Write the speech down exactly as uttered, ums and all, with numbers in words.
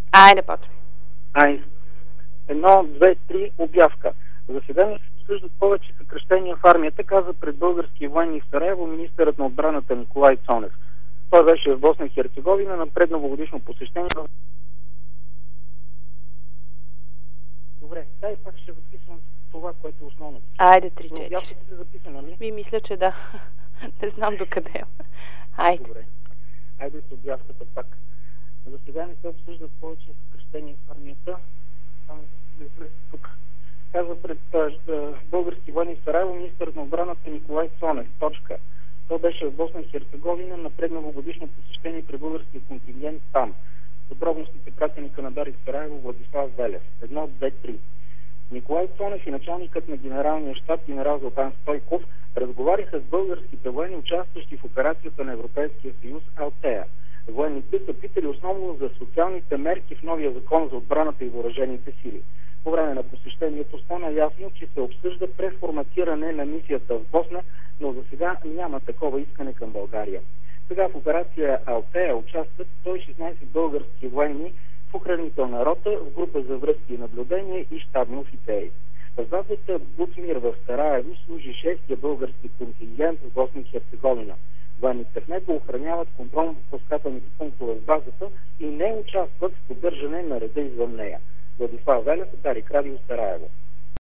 Айде, почвай. Ай. Едно, две, три, обявка. В заседание се обсъждат повече съкращения в армията, каза пред български военни в Сараево министърът на отбраната Николай Цонев. Той беше в Босна и Херцеговина на предновогодишно посещение. Добре, дай пак ще записвам това, което е основно. Айде, три четири. Обявката се записана ли? Ми мисля, че да. Не знам докъде. Айде. Добре. Айде с обявката пак. На заседание се обсъждат повече съкращения в армията. Само тук. Казва пред uh, български военни в Сараево министърът на отбраната Николай Цонев. Точка. Той беше в Босна и Херцеговина на предновогодишно посещение при българския контингент там. Подробностите пратени Канадари в Сараево Владислав Велев. Едно, две, три. Николай Цонев и началникът на генералния щаб генерал Златан Стойков разговаряха с българските военни, участващи в операцията на Европейския съюз Алтея. Военните са питали основно за социалните мерки в новия закон за отбраната и въоръжените сили. По време на посещението стана ясно, че се обсъжда преформатиране на мисията в Босна, но за сега няма такова искане към България. Сега в операция Алтея участват сто и шестнадесет български военни в охранителна рота, в група за връзки и наблюдение и щабни офицери. В базата Бутмир в Сараево служи шестия български контингент в Босна и Херцеговина. Военните в него охраняват контролно-пропускателните пунктове в базата и не участват в поддържане на реда извън нея. Владислав Велев, Дарик Радио, Сараево.